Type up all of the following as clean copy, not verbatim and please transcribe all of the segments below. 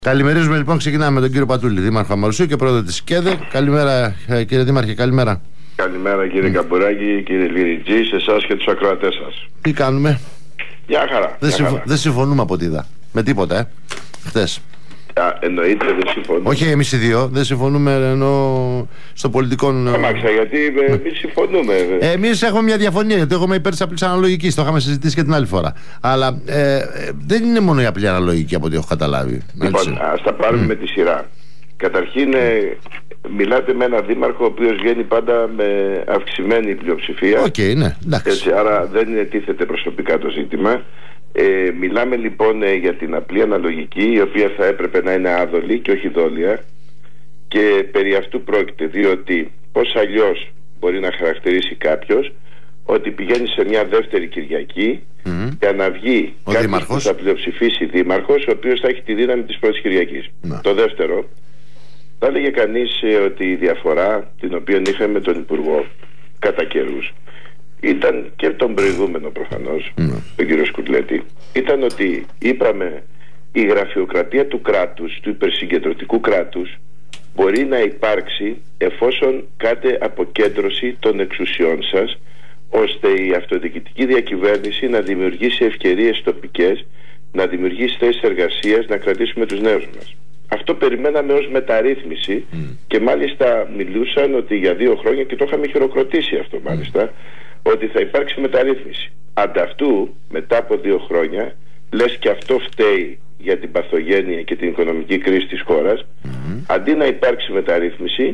Καλημερίζουμε λοιπόν, ξεκινάμε με τον κύριο Πατούλη, Δήμαρχο Αμαρουσίου και πρόεδρο της ΚΕΔΕ. Καλημέρα κύριε Δήμαρχε, καλημέρα. Καλημέρα κύριε Καμπουράκη, κύριε Λυριτζή, σε εσάς και τους ακροατές σας. Τι κάνουμε? Μια χαρά. Δεν συμφωνούμε από ό,τι είδα. Με τίποτα, χτες. Εννοείται δεν συμφωνούμε. Όχι εμείς οι δύο, δεν συμφωνούμε ενώ στο πολιτικό. Αμάξα, γιατί εμείς συμφωνούμε. Εμείς έχουμε μια διαφωνία, γιατί εγώ είμαι υπέρ της απλής αναλογικής. Το είχαμε συζητήσει και την άλλη φορά. Αλλά δεν είναι μόνο η απλή αναλογική από ό,τι έχω καταλάβει. Λοιπόν, ας τα πάρουμε με τη σειρά. Καταρχήν, μιλάτε με έναν δήμαρχο ο οποίος βγαίνει πάντα με αυξημένη πλειοψηφία. Ναι, έτσι, άρα δεν τίθεται προσωπικά το ζήτημα. Μιλάμε λοιπόν για την απλή αναλογική, η οποία θα έπρεπε να είναι άδολη και όχι δόλια, και περί αυτού πρόκειται, διότι πώς αλλιώς μπορεί να χαρακτηρίσει κάποιος ότι πηγαίνει σε μια δεύτερη Κυριακή για να βγει κάποιος που θα πλειοψηφίσει δήμαρχος, ο οποίος θα έχει τη δύναμη της πρώτης Κυριακής. Το δεύτερο, θα έλεγε κανείς ότι η διαφορά την οποία είχαμε με τον Υπουργό κατά καιρούς ήταν και τον προηγούμενο προφανώς, τον κύριο Σκουρλέτη, ήταν ότι είπαμε η γραφειοκρατία του κράτους, του υπερσυγκεντρωτικού κράτους, μπορεί να υπάρξει εφόσον κάνετε αποκέντρωση των εξουσιών σας, ώστε η αυτοδιοικητική διακυβέρνηση να δημιουργήσει ευκαιρίες τοπικές, να δημιουργήσει θέσεις εργασίας, να κρατήσουμε τους νέους μας. Αυτό περιμέναμε ως μεταρρύθμιση και μάλιστα μιλούσαν ότι για 2 χρόνια, και το είχαμε χειροκροτήσει αυτό μάλιστα, ότι θα υπάρξει μεταρρύθμιση. Ανταυτού, μετά από 2 χρόνια, λες και αυτό φταίει για την παθογένεια και την οικονομική κρίση της χώρας, αντί να υπάρξει μεταρρύθμιση,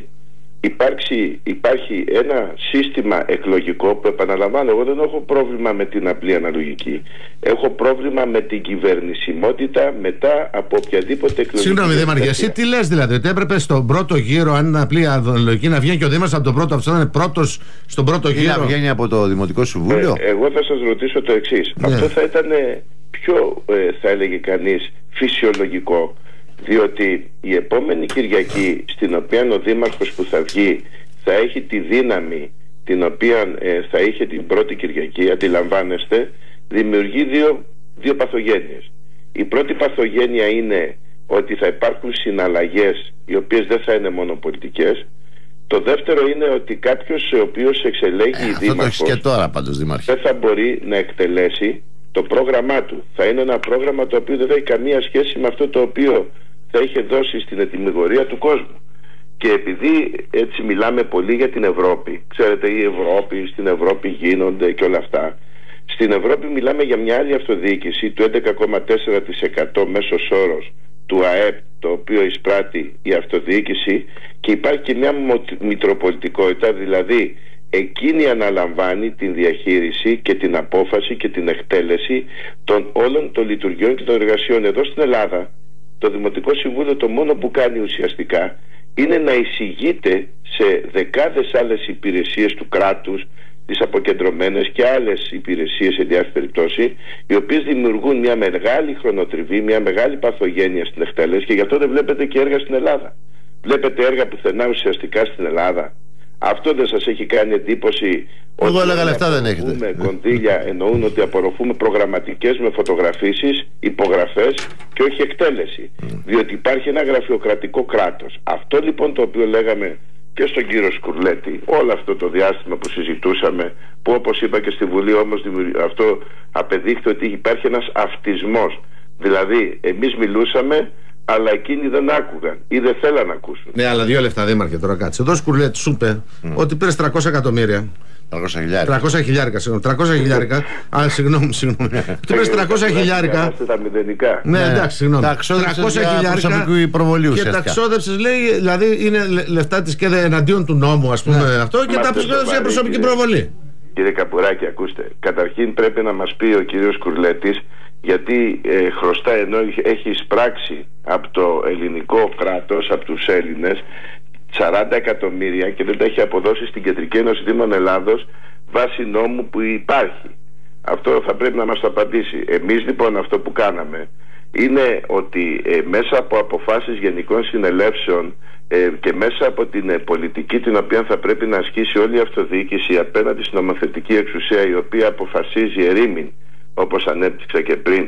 υπάρχει ένα σύστημα εκλογικό που, επαναλαμβάνω, εγώ δεν έχω πρόβλημα με την απλή αναλογική. Έχω πρόβλημα με την κυβερνησιμότητα μετά από οποιαδήποτε εκλογική. Συγγνώμη, Δήμαρχε, εσύ τι λες δηλαδή? Ότι έπρεπε στον πρώτο γύρο, αν είναι απλή αναλογική, να βγαίνει και ο Δήμαρχος από τον πρώτο, αυτό να είναι πρώτος στον πρώτο γύρο? Να βγαίνει από το Δημοτικό Συμβούλιο. Εγώ θα σας ρωτήσω το εξής. Αυτό θα ήταν πιο, θα έλεγε κανείς, φυσιολογικό. Διότι η επόμενη Κυριακή, στην οποία ο δήμαρχος που θα βγει θα έχει τη δύναμη την οποία θα είχε την πρώτη Κυριακή, αντιλαμβάνεστε, δημιουργεί δύο παθογένειες. Η πρώτη παθογένεια είναι ότι θα υπάρχουν συναλλαγές οι οποίες δεν θα είναι μόνο πολιτικές. Το δεύτερο είναι ότι κάποιος ο οποίος εξελέγει δήμαρχος και τώρα, πάντως, δεν θα μπορεί να εκτελέσει το πρόγραμμά του. Θα είναι ένα πρόγραμμα το οποίο δεν θα έχει καμία σχέση με αυτό το οποίο θα είχε δώσει στην ετοιμιγορία του κόσμου. Και επειδή έτσι μιλάμε πολύ για την Ευρώπη, ξέρετε, στην Ευρώπη γίνονται και όλα αυτά. Στην Ευρώπη μιλάμε για μια άλλη αυτοδιοίκηση του 11,4% μέσος όρος του ΑΕΠ, το οποίο εισπράττει η αυτοδιοίκηση, και υπάρχει και μια μητροπολιτικότητα, δηλαδή εκείνη αναλαμβάνει την διαχείριση και την απόφαση και την εκτέλεση των όλων των λειτουργιών και των εργασιών. Εδώ στην Ελλάδα το Δημοτικό Συμβούλιο το μόνο που κάνει ουσιαστικά είναι να εισηγείται σε δεκάδες άλλες υπηρεσίες του κράτους, τις αποκεντρωμένες και άλλες υπηρεσίες σε διάφορες περιπτώσεις, οι οποίες δημιουργούν μια μεγάλη χρονοτριβή, μια μεγάλη παθογένεια στην εκτέλεση, και γι' αυτό δεν βλέπετε και έργα στην Ελλάδα. Βλέπετε έργα πουθενά ουσιαστικά στην Ελλάδα? Αυτό δεν σας έχει κάνει εντύπωση? Εγώ έλεγα λεφτά δεν έχετε. Με κονδύλια εννοούν ότι απορροφούμε προγραμματικές με φωτογραφίσεις, υπογραφές και όχι εκτέλεση. Διότι υπάρχει ένα γραφειοκρατικό κράτος. Αυτό λοιπόν το οποίο λέγαμε και στον κύριο Σκουρλέτη όλο αυτό το διάστημα που συζητούσαμε, που όπως είπα και στη Βουλή, όμως αυτό απεδείχθη ότι υπάρχει ένας αυτισμός. Δηλαδή εμείς μιλούσαμε, αλλά εκείνοι δεν άκουγαν ή δεν θέλαν να ακούσουν. Ναι, αλλά 2 λεπτά, Δήμαρχε, τώρα κάτσε. Εδώ Σκουρλέτη σου είπε ότι πήρες 300 εκατομμύρια. 300 χιλιάρικα, συγγνώμη. 300 χιλιάρικα. Συγγνώμη. Του πήρες 300 χιλιάρικα. Τα μηδενικά. Ναι, εντάξει, συγγνώμη. 300 χιλιάρικα. Και τα ξόδεψες, λέει, δηλαδή είναι λεφτά της ΚΕΔΕ εναντίον του νόμου, ας πούμε, αυτό, και τα ξόδεψες για προσωπική προβολή. Κύριε Καπουράκη, ακούστε. Καταρχήν πρέπει να μας πει ο κύριος Σκουρλέτης, γιατί χρωστά, ενώ έχει εισπράξει από το ελληνικό κράτος, από τους Έλληνες, 40 εκατομμύρια και δεν τα έχει αποδώσει στην Κεντρική Ένωση Δήμων Ελλάδος βάσει νόμου που υπάρχει. Αυτό θα πρέπει να μας το απαντήσει. Εμείς λοιπόν αυτό που κάναμε είναι ότι μέσα από αποφάσεις γενικών συνελεύσεων και μέσα από την πολιτική την οποία θα πρέπει να ασκήσει όλη η αυτοδιοίκηση απέναντι στην νομοθετική εξουσία, η οποία αποφασίζει ερήμην, όπως ανέπτυξα και πριν,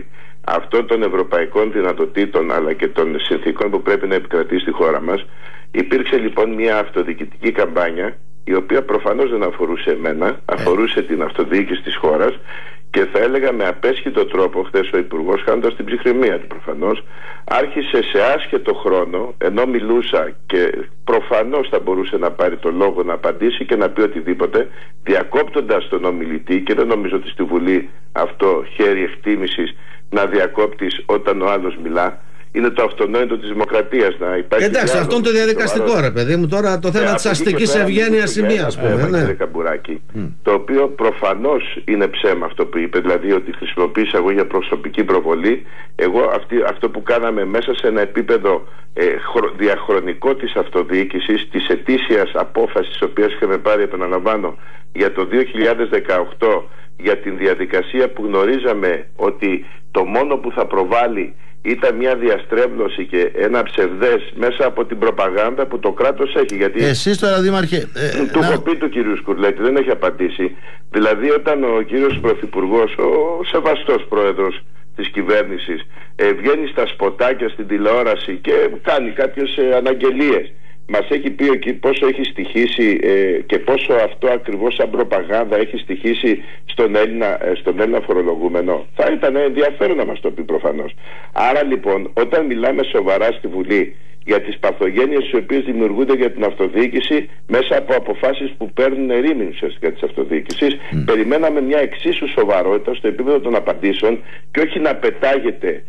αυτών των ευρωπαϊκών δυνατοτήτων αλλά και των συνθήκων που πρέπει να επικρατεί στη χώρα μας. Υπήρξε λοιπόν μια αυτοδιοικητική καμπάνια, η οποία προφανώς δεν αφορούσε εμένα, αφορούσε την αυτοδιοίκηση της χώρας, και θα έλεγα με απέσχυτο τρόπο χθες ο Υπουργός, χάνοντας την ψυχραιμία του προφανώς, άρχισε σε άσχετο χρόνο, ενώ μιλούσα και προφανώς θα μπορούσε να πάρει το λόγο να απαντήσει και να πει οτιδήποτε, διακόπτοντας τον ομιλητή, και δεν νομίζω ότι στη Βουλή αυτό χέρι εκτίμησης να διακόπτεις όταν ο άλλος μιλά. Είναι το αυτονόητο της δημοκρατίας να υπάρχει. Εντάξει, αυτό είναι το διαδικαστικό, ρε παιδί μου. Τώρα το θέμα της αστικής ευγένειας σημεία, ας πούμε. Το οποίο προφανώς είναι ψέμα αυτό που είπε, δηλαδή ότι χρησιμοποίησα εγώ για προσωπική προβολή. Εγώ αυτό που κάναμε μέσα σε ένα επίπεδο διαχρονικό της αυτοδιοίκησης, της ετήσιας απόφασης, της οποίας είχαμε πάρει, επαναλαμβάνω, για το 2018, για την διαδικασία που γνωρίζαμε ότι το μόνο που θα προβάλλει ήταν μια διαστρέβλωση και ένα ψευδές μέσα από την προπαγάνδα που το κράτος έχει. Γιατί εσείς τώρα, Δήμαρχε, του έχω πει του κυρίου Σκουρλέτη, δεν έχει απαντήσει. Δηλαδή όταν ο κύριος Πρωθυπουργός, ο σεβαστός πρόεδρος της κυβέρνησης, βγαίνει στα σποτάκια στην τηλεόραση και κάνει κάποιες αναγγελίες, μας έχει πει εκεί πόσο έχει στοιχήσει και πόσο αυτό ακριβώς σαν προπαγάνδα έχει στοιχήσει στον Έλληνα φορολογούμενο. Θα ήταν ενδιαφέρον να μας το πει προφανώς. Άρα λοιπόν, όταν μιλάμε σοβαρά στη Βουλή για τις παθογένειες οι οποίες δημιουργούνται για την αυτοδιοίκηση μέσα από αποφάσεις που παίρνουν ερήμην ουσιαστικά της αυτοδιοίκησης, περιμέναμε μια εξίσου σοβαρότητα στο επίπεδο των απαντήσεων και όχι να πετάγεται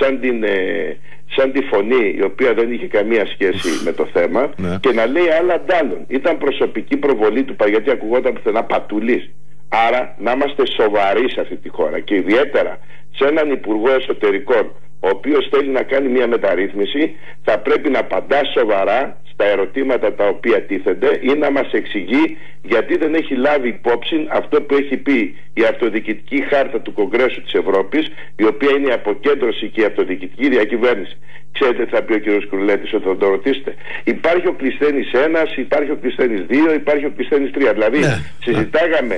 σαν τη φωνή η οποία δεν είχε καμία σχέση με το θέμα και να λέει άλλα αντάλλων. Ήταν προσωπική προβολή του, γιατί ακουγόταν πουθενά πατουλής. Άρα να είμαστε σοβαροί σε αυτή τη χώρα, και ιδιαίτερα σε έναν Υπουργό Εσωτερικών ο οποίος θέλει να κάνει μια μεταρρύθμιση, θα πρέπει να απαντά σοβαρά στα ερωτήματα τα οποία τίθενται ή να μας εξηγεί γιατί δεν έχει λάβει υπόψη αυτό που έχει πει η αυτοδιοικητική χάρτα του Κογκρέσου της Ευρώπης, η οποία είναι η αποκέντρωση και η αυτοδιοικητική διακυβέρνηση. Ξέρετε τι θα πει ο κ. Σκουρλέτης όταν θα το ρωτήσετε? Υπάρχει ο Κλεισθένης 1, υπάρχει ο Κλεισθένης 2, υπάρχει ο Κλεισθένης 3. Δηλαδή συζητάγαμε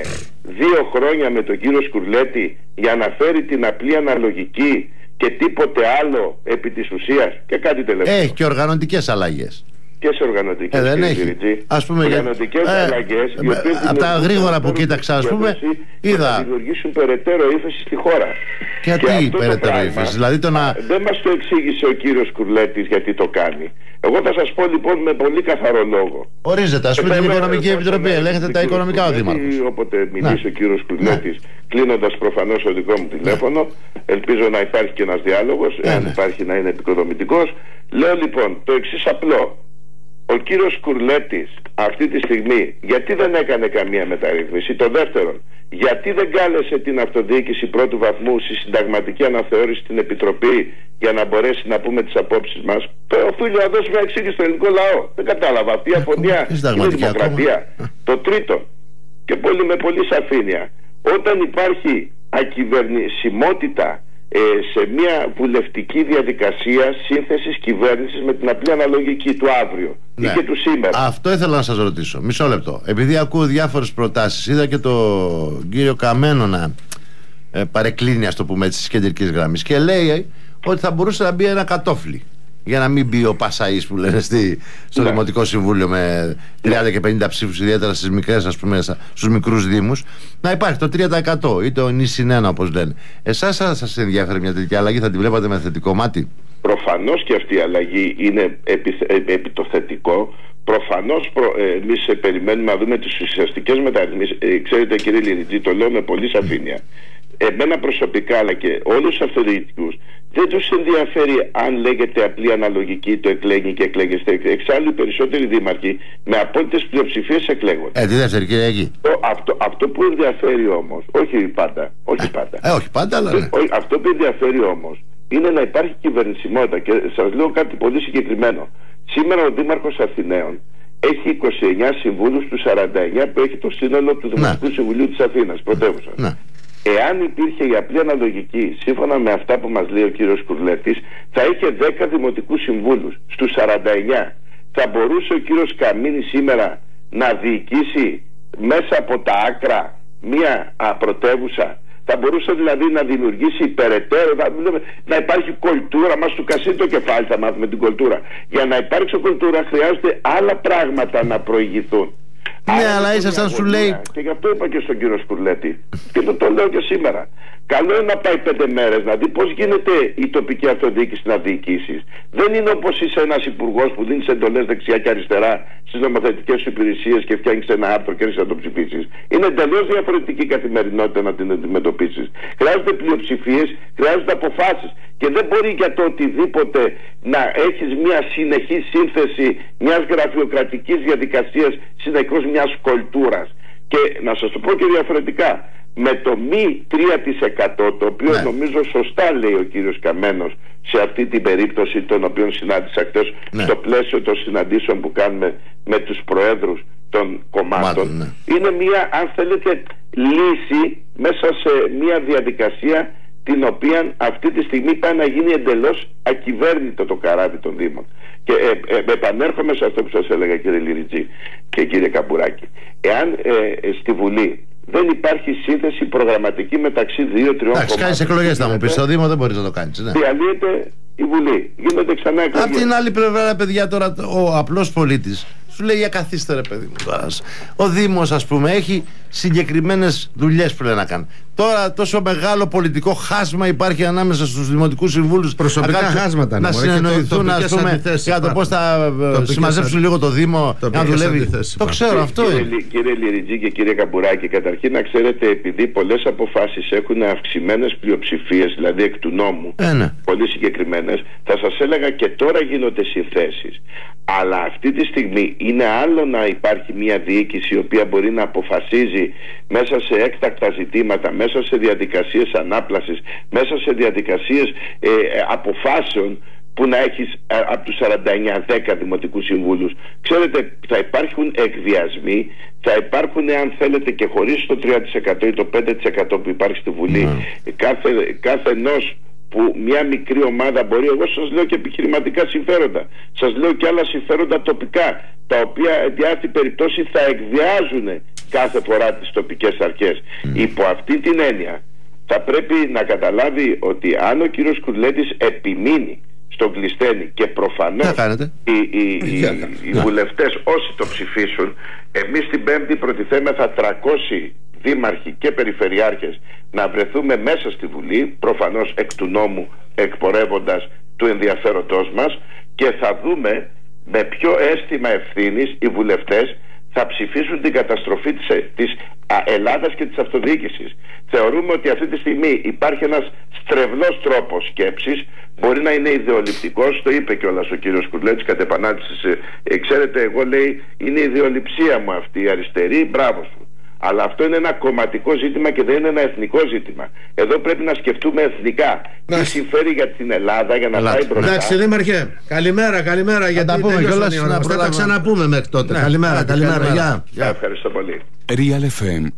2 χρόνια με τον κύριο Σκουρλέτη για να φέρει την απλή αναλογική και τίποτε άλλο επί της ουσίας, και κάτι τελευταίο. Έχει και οργανωτικές αλλαγές. Και σε οργανωτικές, δεν έχει. Ας πούμε, οργανωτικές αλλαγές, οι οποίες από τα γρήγορα που κοίταξα, ας πούμε, είδα. Θα δημιουργήσουν περαιτέρω ύφεση στη χώρα. Γιατί περαιτέρω ύφεση? Δηλαδή δεν μας το εξήγησε ο κύριος Κουρλέτης γιατί το κάνει. Εγώ θα σας πω λοιπόν με πολύ καθαρό λόγο. Ορίζεται, ας πούμε, την Οικονομική Επιτροπή, ελέγχεται τα οικονομικά ο Δήμαρχος. Όποτε μιλήσει ο κύριος Κουρλέτης, κλείνοντας προφανώς το δικό μου τηλέφωνο, ελπίζω να υπάρχει και ένας διάλογος, αν υπάρχει να είναι επικοδομητικός. Λέω λοιπόν το εξής απλό. Ο κύριος Κουρλέτης αυτή τη στιγμή γιατί δεν έκανε καμία μεταρρύθμιση? Το δεύτερον, γιατί δεν κάλεσε την αυτοδιοίκηση πρώτου βαθμού στη συνταγματική αναθεώρηση στην Επιτροπή για να μπορέσει να πούμε τις απόψεις μας? Οφείλει να δώσει μια εξήγηση στο ελληνικό λαό. Δεν κατάλαβα. Αυτή η αφωνία είναι δημοκρατία? Το τρίτο, και με πολύ σαφήνεια, όταν υπάρχει ακυβερνησιμότητα σε μια βουλευτική διαδικασία σύνθεσης κυβέρνησης με την απλή αναλογική του αύριο ή και του σήμερα. Αυτό ήθελα να σας ρωτήσω. Μισό λεπτό. Επειδή ακούω διάφορες προτάσεις, είδα και τον κύριο Καμένο να παρεκκλίνει, ας το πούμε έτσι, της κεντρικής γραμμής, και λέει ότι θα μπορούσε να μπει ένα κατόφλι για να μην μπει ο Πασαής που λένε στο Δημοτικό Συμβούλιο με 30 και 50 ψήφους, ιδιαίτερα στις μικρές, ας πούμε, στους μικρούς δήμους, να υπάρχει το 3% ή το νησιν 1 όπως λένε. Εσάς θα σας ενδιαφέρει μια τέτοια αλλαγή? Θα τη βλέπατε με θετικό μάτι? Προφανώς και αυτή η αλλαγή είναι επί το θετικό. Προφανώς εμείς περιμένουμε να δούμε τις ουσιαστικές μεταρρυθμίσεις. Ξέρετε κύριε Λιριτζή, το λέω με πολύ σαφήνεια. Εμένα προσωπικά αλλά και όλους τους αυτοδιοικητικούς δεν τους ενδιαφέρει αν λέγεται απλή αναλογική, το εκλέγει και εκλέγεστε. Εξάλλου οι περισσότεροι δήμαρχοι με απόλυτες πλειοψηφίες εκλέγονται. Τη δεύτερη Κυριακή. Αυτό που ενδιαφέρει όμως, όχι πάντα, όχι πάντα, αλλά ναι. Αυτό που ενδιαφέρει όμως είναι να υπάρχει κυβερνησιμότητα. Και σας λέω κάτι πολύ συγκεκριμένο. Σήμερα ο Δήμαρχος Αθηναίων έχει 29 συμβούλους του 49 που έχει το σύνολο του Δημοτικού Συμβουλίου της Αθήνας, πρωτεύουσα. Εάν υπήρχε η απλή αναλογική, σύμφωνα με αυτά που μας λέει ο κύριος Κουρλέτης, θα είχε 10 δημοτικούς συμβούλους στους 49. Θα μπορούσε ο κύριος Καμίνης σήμερα να διοικήσει μέσα από τα άκρα μία πρωτεύουσα? Θα μπορούσε δηλαδή να δημιουργήσει περαιτέρω, να υπάρχει κουλτούρα. Μας του κασεί το κεφάλι, θα μάθουμε την κουλτούρα. Για να υπάρξει κουλτούρα χρειάζονται άλλα πράγματα να προηγηθούν. Ναι, αλλά ήσασταν, σου λέει. Και γι' αυτό είπα και στον κύριο Σκουρλέτη, και το λέω και σήμερα. Καλό είναι να πάει 5 μέρες να δει πώς γίνεται η τοπική αυτοδιοίκηση να διοικήσεις. Δεν είναι όπως είσαι ένας υπουργός που δίνεις εντολές δεξιά και αριστερά στις νομοθετικές υπηρεσίες και φτιάχνεις ένα άρθρο και έρχεσαι να το ψηφίσεις. Είναι εντελώς διαφορετική καθημερινότητα να την αντιμετωπίσεις. Χρειάζονται πλειοψηφίες, χρειάζονται αποφάσεις. Και δεν μπορεί για το οτιδήποτε να έχεις μια συνεχή σύνθεση μιας γραφειοκρατικής διαδικασίας, συνεχώς μιας κουλτούρας. Και να σας το πω και διαφορετικά. Με το μη 3% το οποίο νομίζω σωστά λέει ο κύριος Καμένος σε αυτή την περίπτωση, τον οποίο συνάντησα χτες στο πλαίσιο των συναντήσεων που κάνουμε με τους προέδρους των κομμάτων, είναι μια, αν θέλετε, λύση μέσα σε μια διαδικασία την οποία αυτή τη στιγμή πάει να γίνει εντελώς ακυβέρνητο το καράβι των Δήμων. Και επανέρχομαι σε αυτό που σας έλεγα, κύριε Λιριτζή και κύριε Καμπουράκη. Εάν στη Βουλή δεν υπάρχει σύνθεση προγραμματική μεταξύ 2-3 κομμάτων. Κάνεις εκλογές, θα μου πεις. Στο Δήμο δεν μπορείς να το κάνεις. Διαλύεται η Βουλή. Γίνονται ξανά εκλογές. Απ' την άλλη πλευρά, παιδιά, τώρα ο απλός πολίτης σου λέει για καθίστε, ρε παιδί μου. Ο Δήμος, ας πούμε, έχει συγκεκριμένες δουλειές που λέει να κάνει. Τώρα τόσο μεγάλο πολιτικό χάσμα υπάρχει ανάμεσα στους δημοτικούς συμβούλους. Προσωπικά χάσματα να συνεννοηθούν, ας πούμε, για το πώς θα συμμαζέψουν λίγο το Δήμο να δουλεύει. Το ξέρω, αυτό είναι. Κύριε Λιριτζή και κύριε Καμπουράκη, καταρχήν να ξέρετε, επειδή πολλές αποφάσεις έχουν αυξημένες πλειοψηφίες, δηλαδή εκ του νόμου, πολύ συγκεκριμένες, θα σας έλεγα και τώρα γίνονται συνθέσεις. Αλλά αυτή τη στιγμή είναι άλλο να υπάρχει μια διοίκηση η οποία μπορεί να αποφασίζει μέσα σε έκτακτα ζητήματα, μέσα σε διαδικασίες ανάπλασης, μέσα σε διαδικασίες αποφάσεων που να έχεις από τους 49-10 δημοτικούς συμβούλους. Ξέρετε, θα υπάρχουν εκβιασμοί, θα υπάρχουν, αν θέλετε, και χωρίς το 3% ή το 5% που υπάρχει στη Βουλή, κάθε ενός που μια μικρή ομάδα μπορεί, εγώ σας λέω και επιχειρηματικά συμφέροντα, σας λέω και άλλα συμφέροντα τοπικά, τα οποία εν αυτή περιπτώσει θα εκβιάζουν κάθε φορά τις τοπικές αρχές. Υπό αυτή την έννοια θα πρέπει να καταλάβει ότι αν ο κύριος Σκουρλέτης επιμείνει στον Κλειστένη και προφανώς οι βουλευτές όσοι το ψηφίσουν, εμείς την Πέμπτη προτιθέμεθα 300 δήμαρχοι και περιφερειάρχες να βρεθούμε μέσα στη Βουλή, προφανώς εκ του νόμου εκπορεύοντας του ενδιαφέροντός μας, και θα δούμε με ποιο αίσθημα ευθύνης οι βουλευτές θα ψηφίσουν την καταστροφή της Ελλάδας και της αυτοδιοίκησης. Θεωρούμε ότι αυτή τη στιγμή υπάρχει ένας στρεβλός τρόπος σκέψης, μπορεί να είναι ιδεολειπτικός, το είπε κιόλας ο κύριος Σκουρλέτης κατ' επανάληψη. Ξέρετε, εγώ λέει, είναι η ιδεολειψία μου αυτή, η αριστερή, μπράβο σου. Αλλά αυτό είναι ένα κομματικό ζήτημα και δεν είναι ένα εθνικό ζήτημα. Εδώ πρέπει να σκεφτούμε εθνικά τι συμφέρει για την Ελλάδα για να πάει μπροστά. Εντάξει, Δήμαρχε, καλημέρα. Γιατί θα τα ξαναπούμε μέχρι τότε. Καλημέρα. Γεια. Ευχαριστώ πολύ. Real FM